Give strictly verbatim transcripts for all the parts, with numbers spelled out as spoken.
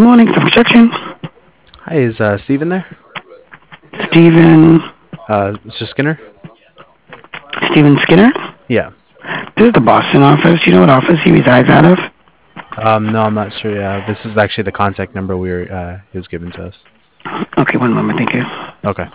morning, construction. Hi, is uh, Steven there? Steven. Uh, Mister Skinner? Steven Skinner? Yeah. This is the Boston office. You know what office he resides out of? Um, no, I'm not sure. Yeah, this is actually the contact number we were uh, he was given to us. Okay, one moment, thank you. Okay.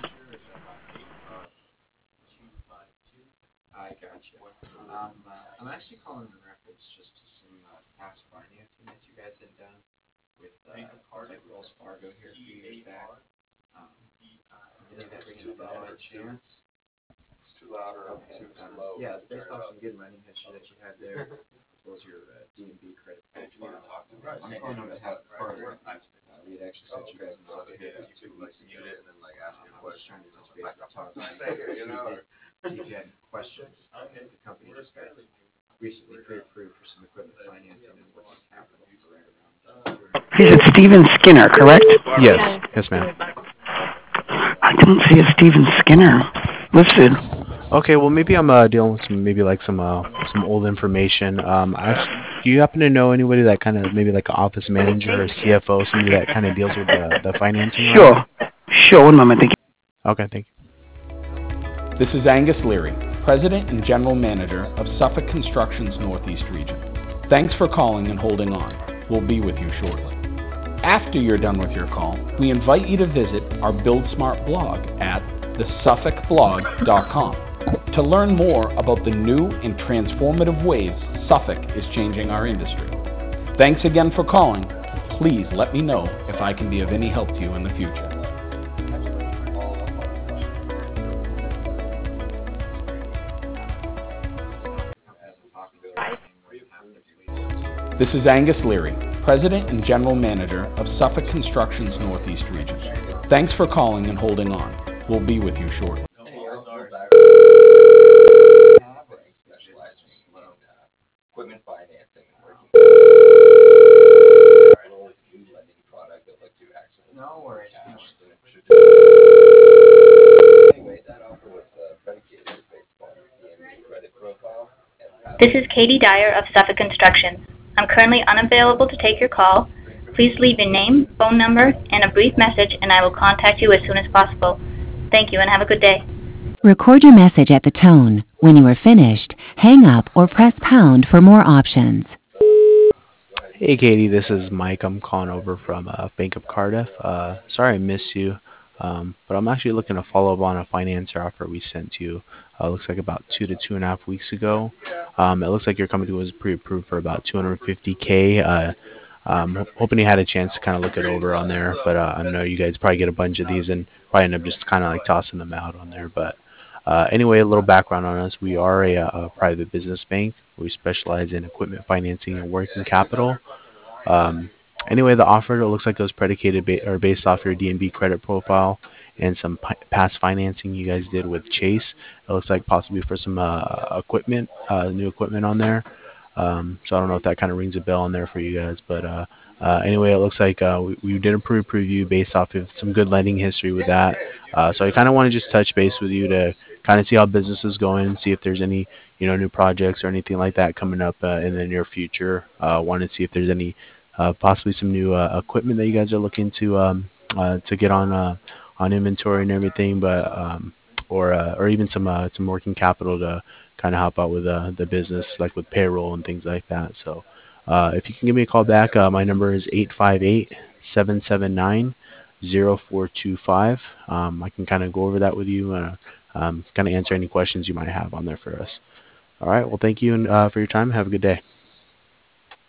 He said Steven Skinner, correct? Yes. Yes, ma'am. I don't see a Steven Skinner listed. Okay. Well, maybe I'm uh, dealing with some maybe like some uh, some old information. Um, I, do you happen to know anybody that kind of maybe like an office manager or C F O, somebody that kind of deals with the the financing around Sure. there? Sure, one moment, thank you. Okay. Thank you. This is Angus Leary, President and General Manager of Suffolk Construction's Northeast region. Thanks for calling and holding on. We'll be with you shortly. After you're done with your call, we invite you to visit our Build Smart blog at the suffolk blog dot com to learn more about the new and transformative ways Suffolk is changing our industry. Thanks again for calling. Please let me know if I can be of any help to you in the future. This is Angus Leary, President and General Manager of Suffolk Construction's Northeast region. Thanks for calling and holding on. We'll be with you shortly. This is Katie Dyer of Suffolk Construction. I'm currently unavailable to take your call. Please leave your name, phone number, and a brief message, and I will contact you as soon as possible. Thank you, and have a good day. Record your message at the tone. When you are finished, hang up or press pound for more options. Hey, Katie, this is Mike. I'm calling over from uh, Bank of Cardiff. Uh, sorry I missed you, um, but I'm actually looking to follow up on a financer offer we sent you. Uh, looks like about two to two and a half weeks ago. Um, it looks like your company was pre-approved for about two hundred fifty K. Uh, um, hoping you had a chance to kind of look it over on there, but uh, I know you guys probably get a bunch of these and probably end up just kind of like tossing them out on there. But uh, anyway, a little background on us. We are a, a private business bank. We specialize in equipment financing and working capital. Um, anyway, the offer, it looks like it was predicated ba- or based off your D and B credit profile and some p- past financing you guys did with Chase. It looks like possibly for some uh, equipment, uh, new equipment on there. Um, so I don't know if that kind of rings a bell on there for you guys, but uh, uh, anyway, it looks like uh, we, we did a pre preview based off of some good lending history with that. Uh, so I kind of want to just touch base with you to kind of see how business is going and see if there's any you know new projects or anything like that coming up uh, in the near future. Uh, want to see if there's any uh, possibly some new uh, equipment that you guys are looking to um, uh, to get on uh, on inventory and everything, but um, or uh, or even some uh, some working capital to kind of help out with uh, the business, like with payroll and things like that. So uh, if you can give me a call back, uh, my number is eight five eight, seven seven nine, zero four two five. Um, I can kind of go over that with you and uh, um, kind of answer any questions you might have on there for us. All right. Well, thank you and, uh, for your time. Have a good day.